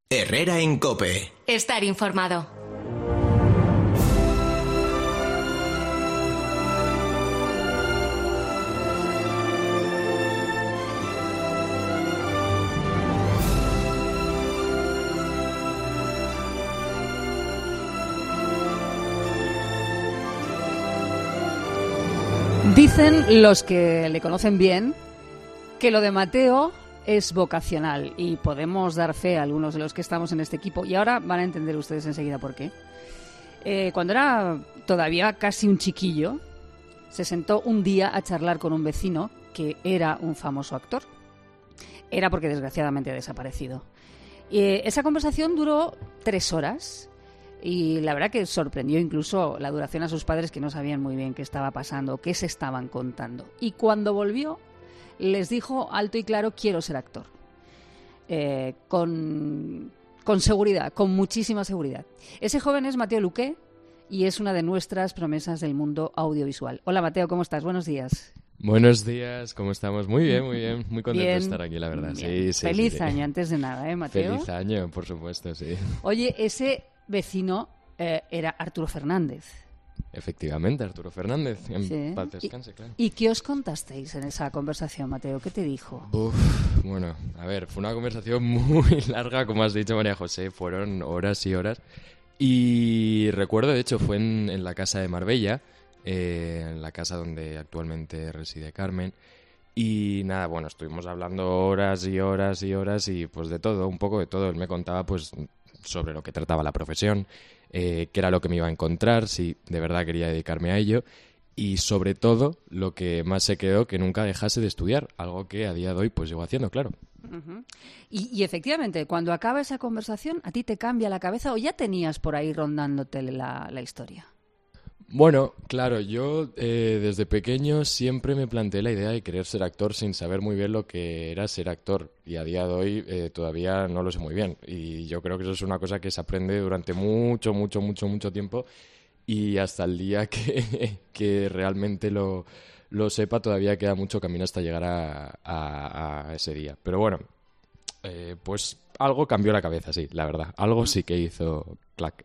Herrera en COPE. Estar informado. Dicen los que le conocen bien que lo de Mateo es vocacional y podemos dar fe a algunos de los que estamos en este equipo. Y ahora van a entender ustedes enseguida por qué. Cuando era todavía casi un chiquillo, se sentó un día a charlar con un vecino que era un famoso actor. Era porque desgraciadamente ha desaparecido. Esa conversación duró 3 horas y la verdad que sorprendió incluso la duración a sus padres, que no sabían muy bien qué estaba pasando, qué se estaban contando. Y cuando volvió, les dijo alto y claro: quiero ser actor. Con seguridad, con muchísima seguridad. Ese joven es Mateo Luque y es una de nuestras promesas del mundo audiovisual. Hola Mateo, ¿cómo estás? Buenos días. Buenos días, ¿cómo estamos? Muy bien, muy bien. Muy contento Bien, de estar aquí, la verdad. Sí, Feliz año, antes de nada, Mateo? Feliz año, por supuesto, sí. Oye, ese vecino era Arturo Fernández. Efectivamente, Arturo Fernández. Sí. En paz descanse, claro. ¿Y qué os contasteis en esa conversación, Mateo? ¿Qué te dijo? Bueno, a ver, fue una conversación muy larga, como has dicho, María José. Fueron horas y horas. Y recuerdo, de hecho, fue en la casa de Marbella, en la casa donde actualmente reside Carmen. Y nada, bueno, estuvimos hablando horas y horas y horas y pues de todo, un poco de todo. Él me contaba pues sobre lo que trataba la profesión, qué era lo que me iba a encontrar, si de verdad quería dedicarme a ello, y sobre todo lo que más se quedó, que nunca dejase de estudiar, algo que a día de hoy pues llevo haciendo, claro. Uh-huh. Y efectivamente, cuando acaba esa conversación, ¿a ti te cambia la cabeza o ya tenías por ahí rondándote la historia? Bueno, claro, yo desde pequeño siempre me planteé la idea de querer ser actor sin saber muy bien lo que era ser actor, y a día de hoy todavía no lo sé muy bien, y yo creo que eso es una cosa que se aprende durante mucho tiempo, y hasta el día que realmente lo sepa todavía queda mucho camino hasta llegar a ese día. Pero bueno, pues algo cambió la cabeza, sí, la verdad, algo sí que hizo clac.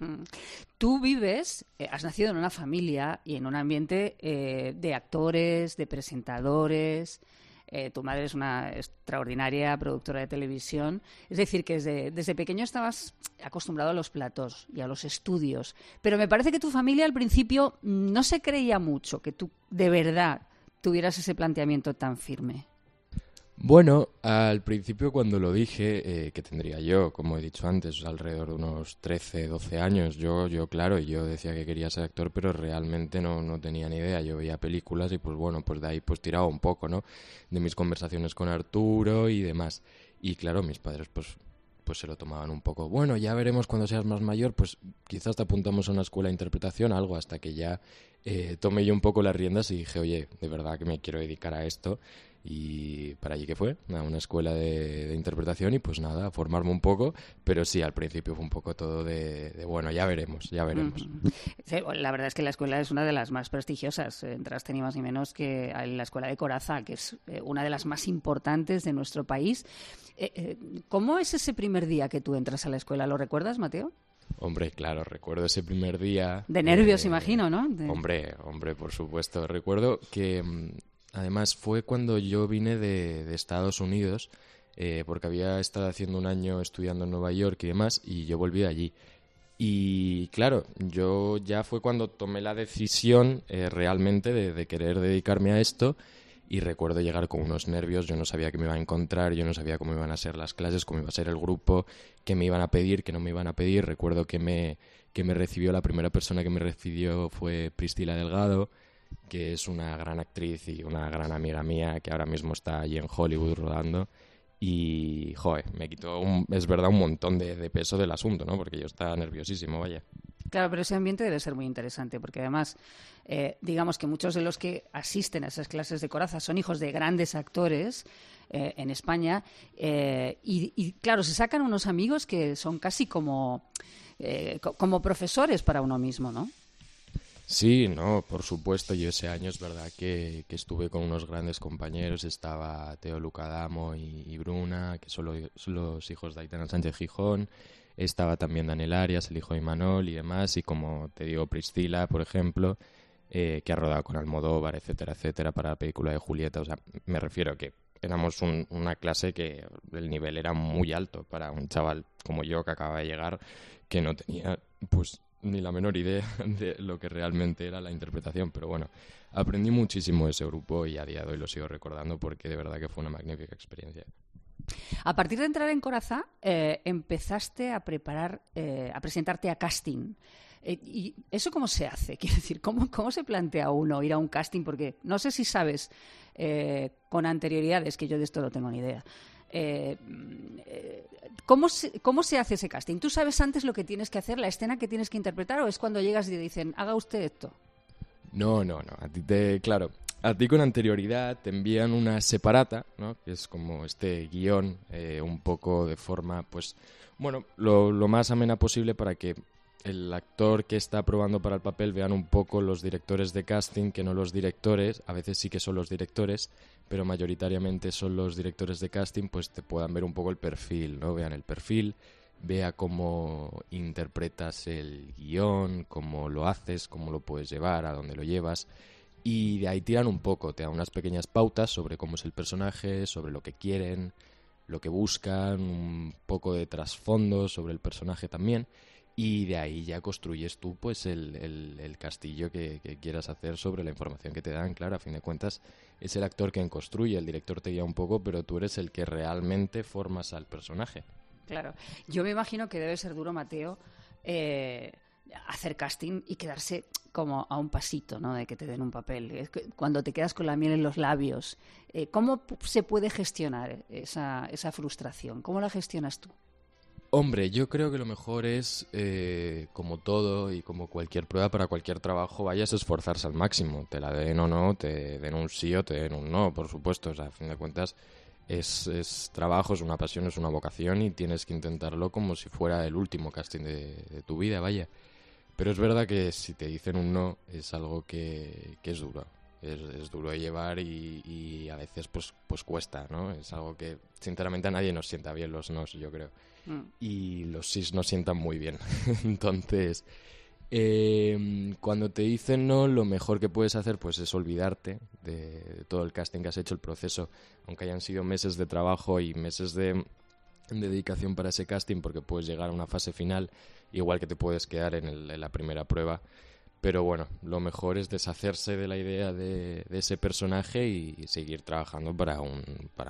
Tú vives, has nacido en una familia y en un ambiente de actores, de presentadores. Tu madre es una extraordinaria productora de televisión. Es decir, que desde pequeño estabas acostumbrado a los platós y a los estudios. Pero me parece que tu familia al principio no se creía mucho que tú de verdad tuvieras ese planteamiento tan firme. Bueno, al principio cuando lo dije, que tendría yo, como he dicho antes, alrededor de unos 13, 12 años, yo claro, yo decía que quería ser actor, pero realmente no tenía ni idea. Yo veía películas y pues bueno, pues de ahí pues tiraba un poco, ¿no? De mis conversaciones con Arturo y demás. Y claro, mis padres pues se lo tomaban un poco. Bueno, ya veremos cuando seas más mayor, pues quizás te apuntamos a una escuela de interpretación, algo, hasta que ya tomé yo un poco las riendas y dije, oye, de verdad que me quiero dedicar a esto. Y para allí que fue, a una escuela de interpretación y pues nada, a formarme un poco, pero sí, al principio fue un poco todo de bueno, ya veremos. Uh-huh. Sí, la verdad es que la escuela es una de las más prestigiosas, entraste ni más ni menos que en la escuela de Corazza, que es una de las más importantes de nuestro país. ¿Cómo es ese primer día que tú entras a la escuela? ¿Lo recuerdas, Mateo? Hombre, claro, recuerdo ese primer día. De nervios, imagino, ¿no? Hombre, por supuesto. Recuerdo que además fue cuando yo vine de Estados Unidos, porque había estado haciendo un año estudiando en Nueva York y demás, y yo volví de allí. Y claro, yo ya fue cuando tomé la decisión realmente de querer dedicarme a esto, y recuerdo llegar con unos nervios. Yo no sabía qué me iba a encontrar, yo no sabía cómo iban a ser las clases, cómo iba a ser el grupo, qué me iban a pedir, qué no me iban a pedir. Recuerdo que me recibió, la primera persona que me recibió fue Priscila Delgado, que es una gran actriz y una gran amiga mía que ahora mismo está allí en Hollywood rodando. Y, joder, me quitó, es verdad, un montón de peso del asunto, ¿no? Porque yo estaba nerviosísimo, vaya. Claro, pero ese ambiente debe ser muy interesante, porque además, digamos que muchos de los que asisten a esas clases de Corazza son hijos de grandes actores en España, y claro, se sacan unos amigos que son casi como profesores para uno mismo, ¿no? Sí, no, por supuesto. Yo ese año es verdad que estuve con unos grandes compañeros. Estaba Teo Lucadamo y Bruna, que son los hijos de Aitana Sánchez Gijón. Estaba también Daniel Arias, el hijo de Imanol y demás. Y como te digo, Priscila, por ejemplo, que ha rodado con Almodóvar, etcétera, etcétera, para la película de Julieta. O sea, me refiero a que éramos una clase que el nivel era muy alto para un chaval como yo que acaba de llegar, que no tenía, pues, ni la menor idea de lo que realmente era la interpretación. Pero bueno, aprendí muchísimo de ese grupo y a día de hoy lo sigo recordando porque de verdad que fue una magnífica experiencia. A partir de entrar en Corazá, empezaste a presentarte a casting. ¿Y eso cómo se hace? Quiero decir, ¿cómo se plantea uno ir a un casting? Porque no sé si sabes con anterioridades, que yo de esto no tengo ni idea. ¿Cómo se hace ese casting? ¿Tú sabes antes lo que tienes que hacer, la escena que tienes que interpretar, o es cuando llegas y te dicen, haga usted esto? No. Claro, a ti con anterioridad te envían una separata, ¿no? Que es como este guión, un poco de forma, pues, bueno, lo más amena posible para que el actor que está probando para el papel vean un poco los directores de casting, que no los directores. A veces sí que son los directores, pero mayoritariamente son los directores de casting, pues te puedan ver un poco el perfil, ¿no? Vean el perfil, vea cómo interpretas el guión, cómo lo haces, cómo lo puedes llevar, a dónde lo llevas. Y de ahí tiran un poco, te dan unas pequeñas pautas sobre cómo es el personaje, sobre lo que quieren, lo que buscan, un poco de trasfondo sobre el personaje también. Y de ahí ya construyes tú pues el castillo que quieras hacer sobre la información que te dan. Claro, a fin de cuentas es el actor quien construye, el director te guía un poco, pero tú eres el que realmente formas al personaje. Claro. Yo me imagino que debe ser duro, Mateo, hacer casting y quedarse como a un pasito, ¿no?, de que te den un papel. Es que cuando te quedas con la miel en los labios, ¿cómo se puede gestionar esa frustración? ¿Cómo la gestionas tú? Hombre, yo creo que lo mejor es, como todo y como cualquier prueba para cualquier trabajo, vayas a esforzarse al máximo. Te la den o no, te den un sí o te den un no, por supuesto. O sea, a fin de cuentas es trabajo, es una pasión, es una vocación y tienes que intentarlo como si fuera el último casting de tu vida, vaya. Pero es verdad que si te dicen un no es algo que es duro. Es duro de llevar y a veces pues cuesta, ¿no? Es algo que sinceramente a nadie nos sienta bien los nos, yo creo. Y los sís nos sientan muy bien. Entonces, cuando te dicen no, lo mejor que puedes hacer pues es olvidarte de todo el casting que has hecho, el proceso, aunque hayan sido meses de trabajo y meses de dedicación para ese casting, porque puedes llegar a una fase final, igual que te puedes quedar en la primera prueba. Pero bueno, lo mejor es deshacerse de la idea de ese personaje y seguir trabajando para un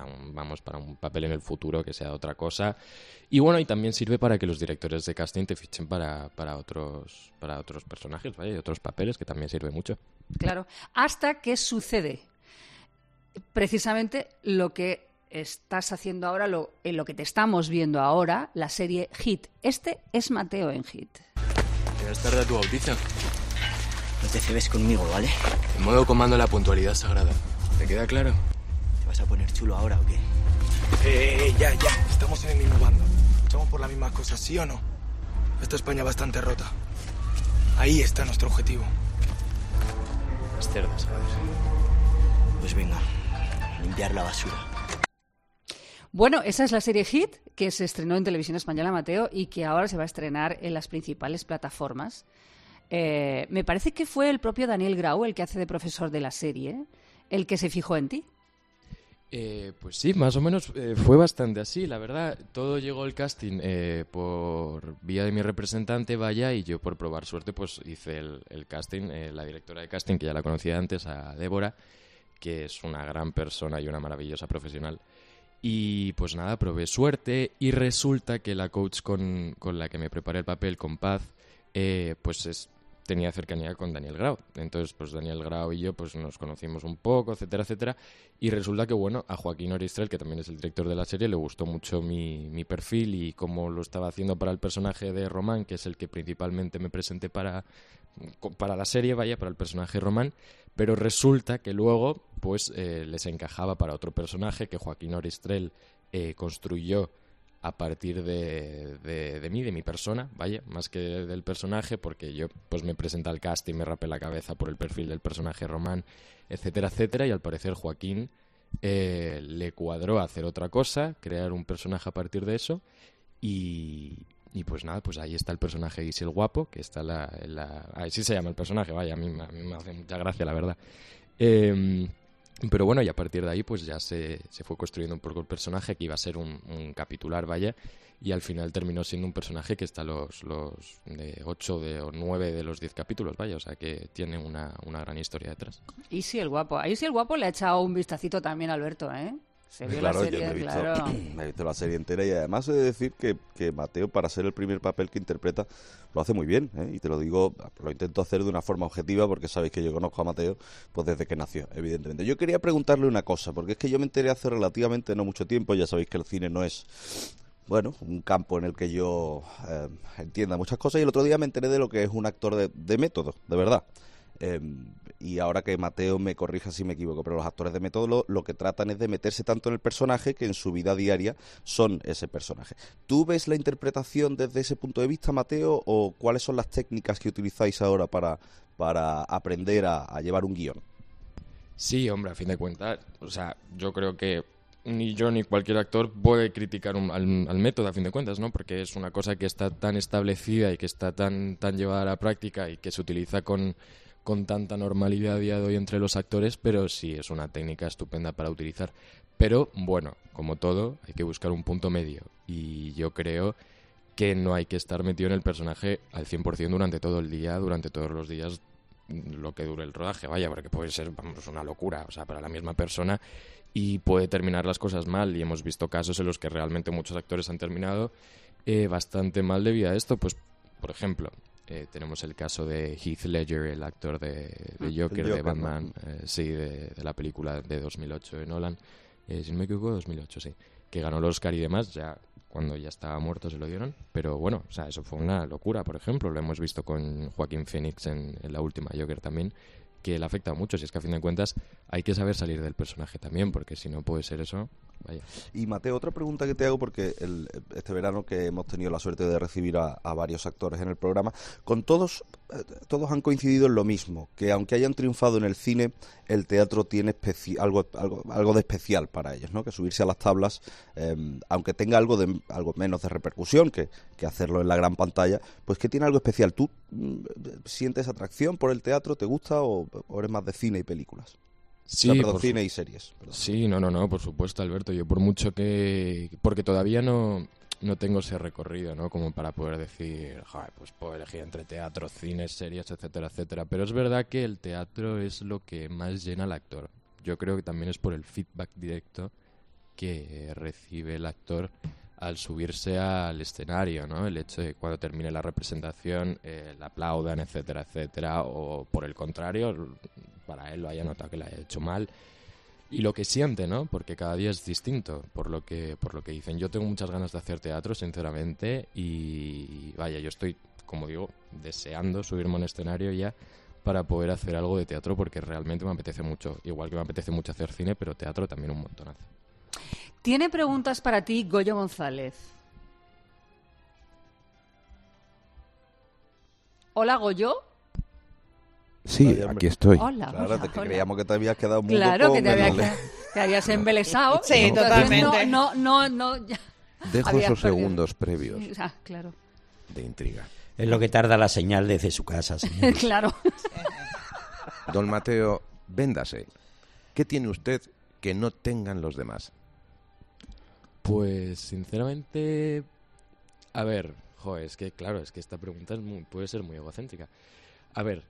papel en el futuro que sea otra cosa. Y bueno, y también sirve para que los directores de casting te fichen para otros personajes, ¿vale? Y otros papeles, que también sirve mucho. Claro, hasta que sucede precisamente lo que estás haciendo ahora, en lo que te estamos viendo ahora, la serie Hit. Este es Mateo en Hit. Llegas tarde a tu bautizo. No te cebes conmigo, ¿vale? En modo comando la puntualidad sagrada. ¿Te queda claro? ¿Te vas a poner chulo ahora o qué? Ya. Estamos en el mismo bando. Luchamos por las mismas cosas, ¿sí o no? Esta España bastante rota. Ahí está nuestro objetivo. Las cerdas, ¿sabes? Pues venga, limpiar la basura. Bueno, esa es la serie Hit, que se estrenó en Televisión Española, Mateo, y que ahora se va a estrenar en las principales plataformas. Me parece que fue el propio Daniel Grau, el que hace de profesor de la serie, el que se fijó en ti. Pues sí, más o menos fue bastante así, la verdad. Todo llegó el casting por vía de mi representante, vaya, y yo por probar suerte pues hice el casting. La directora de casting, que ya la conocía antes, a Débora, que es una gran persona y una maravillosa profesional. Y pues nada, probé suerte y resulta que la coach con la que me preparé el papel, con Paz, tenía cercanía con Daniel Grau. Entonces, pues Daniel Grau y yo pues nos conocimos un poco, etcétera, etcétera. Y resulta que, bueno, a Joaquín Oristrel, que también es el director de la serie, le gustó mucho mi perfil y cómo lo estaba haciendo para el personaje de Román, que es el que principalmente me presenté para la serie, vaya, para el personaje Román. Pero resulta que luego, pues, les encajaba para otro personaje que Joaquín Oristrel construyó a partir de mí, de mi persona, vaya, más que del personaje, porque yo pues me presenta al cast y me rapé la cabeza por el perfil del personaje Román, etcétera, etcétera, y al parecer Joaquín le cuadró hacer otra cosa, crear un personaje a partir de eso, y pues nada, pues ahí está el personaje Guisi el Guapo, que está así se llama el personaje, vaya, a mí me hace mucha gracia, la verdad. Pero bueno, y a partir de ahí pues ya se fue construyendo un poco el personaje, que iba a ser un capitular, vaya, y al final terminó siendo un personaje que está los de 8 o 9 de los 10 capítulos, vaya, o sea que tiene una gran historia detrás. Y sí, el Guapo. Ahí sí, el Guapo le ha echado un vistacito también a Alberto, ¿eh? Se vio Claro, la serie, yo me he visto, claro. me he visto la serie entera y además he de decir que Mateo, para ser el primer papel que interpreta, lo hace muy bien, ¿eh? Y te lo digo, lo intento hacer de una forma objetiva porque sabéis que yo conozco a Mateo pues desde que nació, evidentemente. Yo quería preguntarle una cosa, porque es que yo me enteré hace relativamente no mucho tiempo, ya sabéis que el cine no es, bueno, un campo en el que yo entienda muchas cosas, y el otro día me enteré de lo que es un actor de método, de verdad. Y ahora que Mateo me corrija si me equivoco, pero los actores de método lo que tratan es de meterse tanto en el personaje que en su vida diaria son ese personaje. ¿Tú ves la interpretación desde ese punto de vista, Mateo, o cuáles son las técnicas que utilizáis ahora para aprender a llevar un guión? Sí, hombre, a fin de cuentas, o sea, yo creo que ni yo ni cualquier actor puede criticar al método, a fin de cuentas, ¿no? Porque es una cosa que está tan establecida y que está tan llevada a la práctica y que se utiliza con tanta normalidad a día de hoy entre los actores, pero sí es una técnica estupenda para utilizar. Pero, bueno, como todo, hay que buscar un punto medio. Y yo creo que no hay que estar metido en el personaje al 100% durante todo el día, durante todos los días, lo que dure el rodaje, vaya, porque puede ser, vamos, una locura, o sea, para la misma persona, y puede terminar las cosas mal. Y hemos visto casos en los que realmente muchos actores han terminado bastante mal debido a esto. Pues, por ejemplo, tenemos el caso de Heath Ledger, el actor de Joker, de Batman, sí, de la película de 2008 de Nolan, si no me equivoco, 2008, sí, que ganó el Oscar y demás, ya cuando ya estaba muerto se lo dieron, pero bueno, o sea, eso fue una locura. Por ejemplo, lo hemos visto con Joaquín Phoenix en la última Joker también, que le afecta mucho. Si es que a fin de cuentas hay que saber salir del personaje también, porque si no puede ser eso, vaya. Y Mateo, otra pregunta que te hago, porque este verano que hemos tenido la suerte de recibir a varios actores en el programa, con todos han coincidido en lo mismo, que aunque hayan triunfado en el cine, el teatro tiene algo de especial para ellos, ¿no? Que subirse a las tablas, aunque tenga algo menos de repercusión que hacerlo en la gran pantalla, pues que tiene algo especial. ¿Tú sientes atracción por el teatro? ¿Te gusta o eres más de cine y películas? Sí, O sea, perdón, cine y series. Perdón. Sí, no, por supuesto, Alberto. Yo por mucho porque todavía no tengo ese recorrido, ¿no? Como para poder decir, joder, pues puedo elegir entre teatro, cine, series, etcétera, etcétera. Pero es verdad que el teatro es lo que más llena al actor. Yo creo que también es por el feedback directo que recibe el actor al subirse al escenario, ¿no? El hecho de que cuando termine la representación le aplaudan, etcétera, etcétera, o por el contrario, para él lo haya notado que le haya hecho mal. Y lo que siente, ¿no? Porque cada día es distinto, por lo que dicen. Yo tengo muchas ganas de hacer teatro, sinceramente, y vaya, yo estoy, como digo, deseando subirme a un escenario ya para poder hacer algo de teatro, porque realmente me apetece mucho. Igual que me apetece mucho hacer cine, pero teatro también un montonazo. Tiene preguntas para ti, Goyo González. Hola, Goyo. Sí, aquí estoy. Hola, Claro, hola, que hola. creíamos que te habías quedado mudo. Claro, que te habías embelesado. Sí, Entonces, totalmente. No, ya. Dejo Habías esos perdido. segundos previos Ah, claro. de intriga. Es lo que tarda la señal desde su casa, señor. Claro. Don Mateo, véndase. ¿Qué tiene usted que no tengan los demás? Pues, sinceramente, a ver, joder, es que claro, es que esta pregunta puede ser muy egocéntrica. A ver,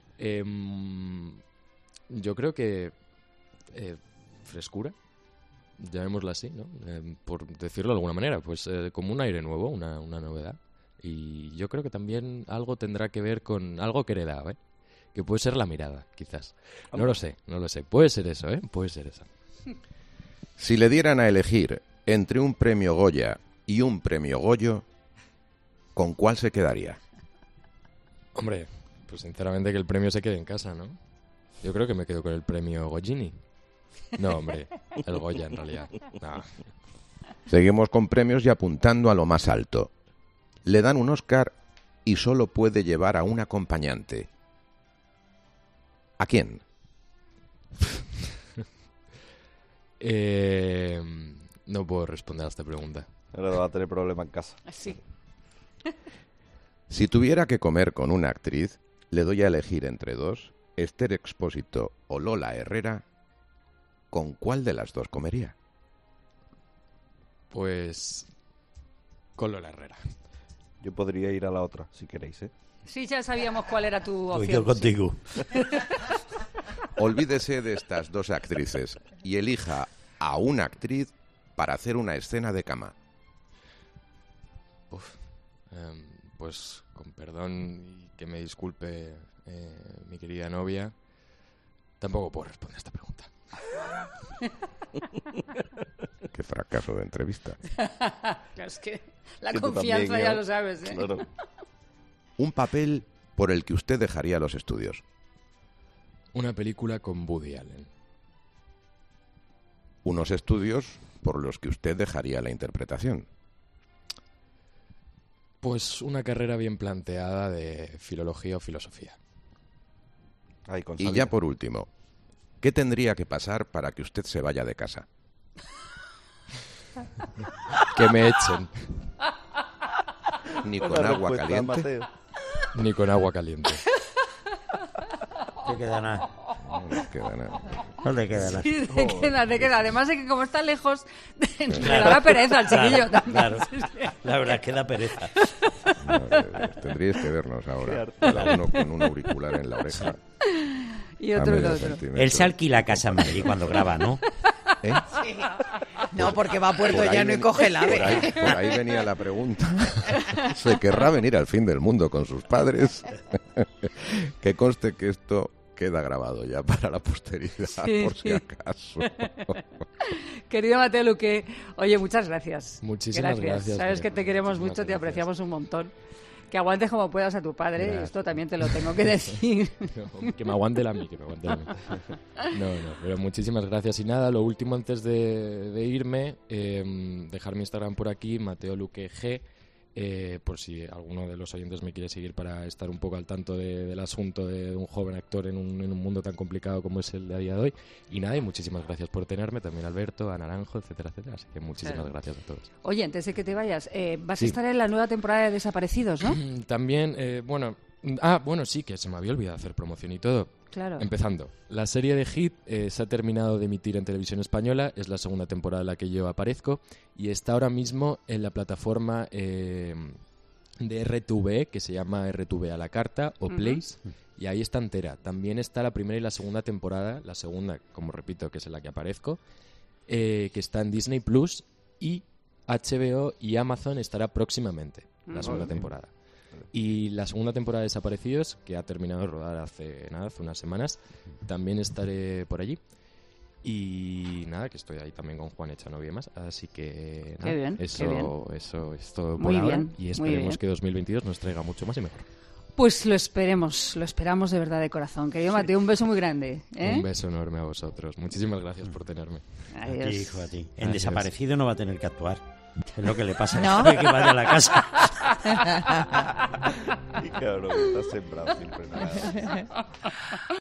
yo creo que frescura, llamémosla así, ¿no? Por decirlo de alguna manera, pues como un aire nuevo, una novedad. Y yo creo que también algo tendrá que ver con algo que he heredado, ¿eh? Que puede ser la mirada, quizás. No lo sé. Puede ser eso, ¿eh? Puede ser eso. Si le dieran a elegir entre un premio Goya y un premio Goyo, ¿con cuál se quedaría? Hombre, pues sinceramente que el premio se quede en casa, ¿no? Yo creo que me quedo con el premio Goyini. No, hombre, el Goya en realidad. No. Seguimos con premios y apuntando a lo más alto. Le dan un Oscar y solo puede llevar a un acompañante. ¿A quién? No puedo responder a esta pregunta. Ahora va a tener problema en casa. Sí. Si tuviera que comer con una actriz, le doy a elegir entre dos, Esther Expósito o Lola Herrera. ¿Con cuál de las dos comería? Pues con Lola Herrera. Yo podría ir a la otra, si queréis, ¿eh? Sí, ya sabíamos cuál era tu Pues opción. yo contigo. Olvídese de estas dos actrices y elija a una actriz para hacer una escena de cama. Pues con perdón y que me disculpe mi querida novia, tampoco puedo responder a esta pregunta. Qué fracaso de entrevista. Es que la Que tú confianza también, ya ¿eh? lo sabes, ¿eh? Claro. Un papel por el que usted dejaría los estudios. Una película con Woody Allen. Unos estudios por los que usted dejaría la interpretación. Pues una carrera bien planteada de filología o filosofía. Ay, con Y salida. ya por último, ¿qué tendría que pasar para que usted se vaya de casa? Que me echen, Ni con Buena agua respuesta, caliente. Mateo. ni con agua caliente. No te queda nada. No nos queda nada. No te queda nada. Sí, te queda. Además de que como está lejos, le dará pereza al chiquillo también. Claro. La verdad es que da pereza. Madre de Dios, tendríais que vernos ahora. Cada uno con un auricular en la oreja. Y a otro y medio otro. centímetro. Él se alquila casa en Madrid cuando graba, ¿no? ¿Eh? No, porque va a Puerto Por ahí Llano y ven- coge el por ave. ahí venía la pregunta. ¿Se querrá venir al fin del mundo con sus padres? Que conste que esto queda grabado ya para la posteridad, Sí. por si acaso. Querido Mateo Luque, oye, muchas gracias. Muchísimas gracias, Sabes que te queremos muchísimas mucho, te gracias. apreciamos un montón. Que aguantes como puedas a tu padre, Gracias. esto también te lo tengo que decir. No, que me aguante la mí, que me aguante la mí. No, pero muchísimas gracias. Y nada, lo último antes de irme, dejar mi Instagram por aquí, Mateo Luque G, por si alguno de los oyentes me quiere seguir para estar un poco al tanto del asunto de un joven actor en un mundo tan complicado como es el de a día de hoy. Y nada, y muchísimas gracias por tenerme, también a Alberto, a Naranjo, etcétera, etcétera. Así que muchísimas Claro. gracias a todos. Oye, antes de que te vayas, vas Sí. a estar en la nueva temporada de Desaparecidos, ¿no? También, bueno, sí, que se me había olvidado hacer promoción y todo. Claro. Empezando, la serie de Hit se ha terminado de emitir en televisión española, es la segunda temporada en la que yo aparezco y está ahora mismo en la plataforma de RTV, que se llama RTV a la carta o Place, y ahí está entera. También está la primera y la segunda temporada, la segunda, como repito, que es en la que aparezco, que está en Disney Plus, y HBO y Amazon estará próximamente, la segunda temporada. Y la segunda temporada de Desaparecidos, que ha terminado de rodar hace unas semanas, también estaré por allí. Y nada, que estoy ahí también con Juan Echanovi y demás. Así que nada, Qué bien, eso, qué bien. eso es todo por Muy ahora. bien, Y muy esperemos bien. que 2022 nos traiga mucho más y mejor. Pues lo esperamos de verdad de corazón. Querido Mateo, un beso muy grande. ¿eh? Un beso enorme a vosotros. Muchísimas gracias por tenerme. Adiós. A ti, hijo, a ti. En Adiós. Desaparecido no va a tener que actuar. Es lo que le pasa ¿No? después de que vaya a la casa. Cabrón, está sembrado siempre. Nada.